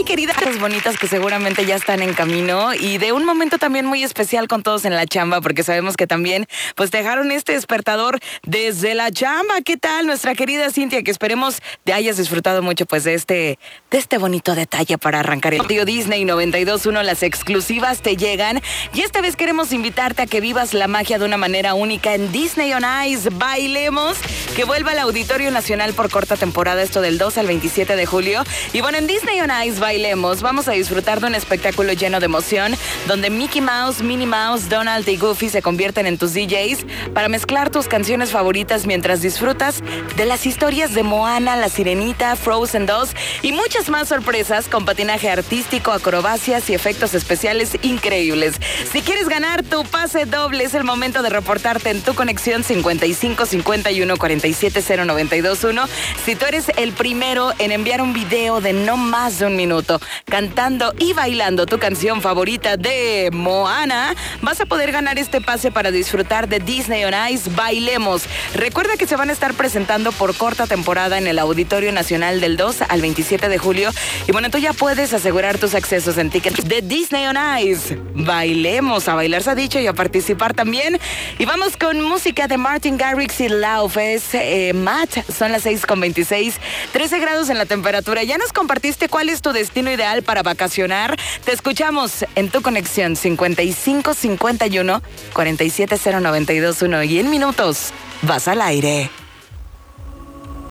queridas, cosas bonitas que seguramente ya están en camino y de un momento también muy especial con todos en la chamba, porque sabemos que también pues dejaron este despertador desde la chamba. ¿Qué tal, nuestra querida Cintia? Que esperemos te hayas disfrutado mucho pues de este bonito detalle para arrancar el Tío Disney 92.1. Las exclusivas te llegan y esta vez queremos invitarte a que vivas la magia de una manera única en Disney on Ice. Bailemos, que vuelva al Auditorio Nacional por corta temporada, esto del 2 al 27 de julio. Y bueno, en Disney on Ice Bailemos vamos a disfrutar de un espectáculo lleno de emoción, donde Mickey Mouse, Minnie Mouse, Donald y Goofy se convierten en tus DJs para mezclar tus canciones favoritas mientras disfrutas de las historias de Moana, La Sirenita, Frozen 2 y muchas más sorpresas con patinaje artístico, acrobacias y efectos especiales increíbles. Si quieres ganar tu pase doble, es el momento de reportarte en tu conexión 55 51 47 0921. Si tú eres el primero en enviar un video de no más de un minuto cantando y bailando tu canción favorita de Moana, vas a poder ganar este pase para disfrutar de Disney on Ice Bailemos. Recuerda que se van a estar presentando por corta temporada en el Auditorio Nacional del 2 al 27 de julio. Y bueno, tú ya puedes asegurar tus accesos en tickets de Disney on Ice. Bailemos, a bailar se ha dicho y a participar también. Y vamos con música de Martin Garrix y Lauf. Es Matt, son las 6:26, 13 grados en la temperatura. ¿Ya nos compartiste cuál es tu destino ideal para vacacionar? Te escuchamos en tu conexión 55 51 47 0921 y en minutos vas al aire.